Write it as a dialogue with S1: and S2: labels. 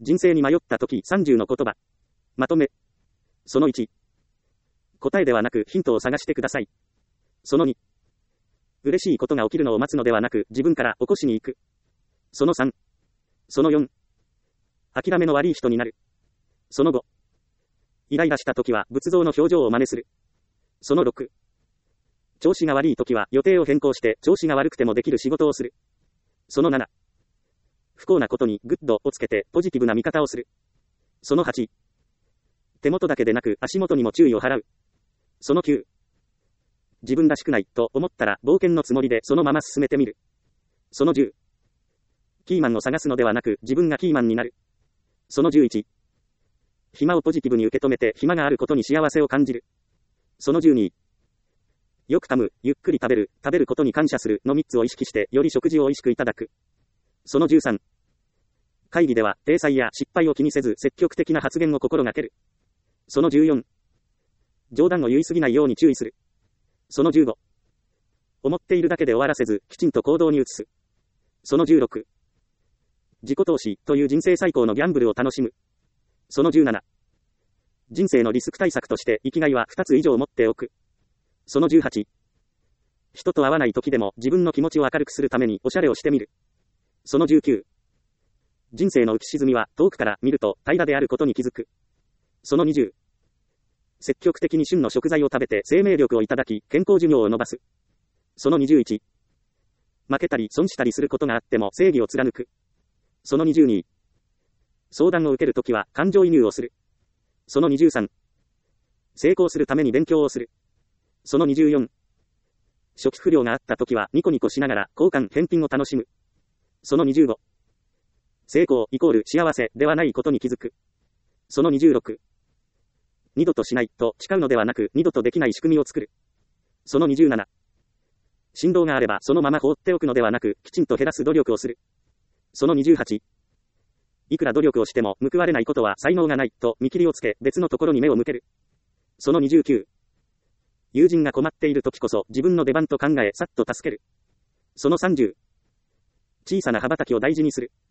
S1: 人生に迷った時30の言葉。まとめ。その1。答えではなくヒントを探してください。その2。嬉しいことが起きるのを待つのではなく自分から起こしに行く。その3。その4。諦めの悪い人になる。その5。イライラした時は仏像の表情を真似する。その6。調子が悪い時は予定を変更して調子が悪くてもできる仕事をする。その7。不幸なことにグッドをつけてポジティブな見方をする。その8。手元だけでなく足元にも注意を払う。その9。自分らしくないと思ったら冒険のつもりでそのまま進めてみる。その10。キーマンを探すのではなく自分がキーマンになる。その11。暇をポジティブに受け止めて暇があることに幸せを感じる。その12。よく噛む、ゆっくり食べることに感謝するの3つを意識してより食事を美味しくいただく。その13。会議では体裁や失敗を気にせず積極的な発言を心がける。その14。冗談を言い過ぎないように注意する。その15。思っているだけで終わらせずきちんと行動に移す。その16。自己投資という人生最高のギャンブルを楽しむ。その17。人生のリスク対策として生きがいは2つ以上持っておく。その18。人と会わない時でも自分の気持ちを明るくするためにおしゃれをしてみる。その19。人生の浮き沈みは遠くから見ると平らであることに気づく。その20。積極的に旬の食材を食べて生命力をいただき健康寿命を伸ばす。その21。負けたり損したりすることがあっても正義を貫く。その22。相談を受けるときは感情移入をする。その23。成功するために勉強をする。その24。初期不良があったときはニコニコしながら交換返品を楽しむ。その25。成功イコール幸せではないことに気づく。その26。二度としないと誓うのではなく二度とできない仕組みを作る。その27。振動があればそのまま放っておくのではなくきちんと減らす努力をする。その28。いくら努力をしても報われないことは才能がないと見切りをつけ別のところに目を向ける。その29。友人が困っている時こそ自分の出番と考えさっと助ける。その30。小さな羽ばたきを大事にする。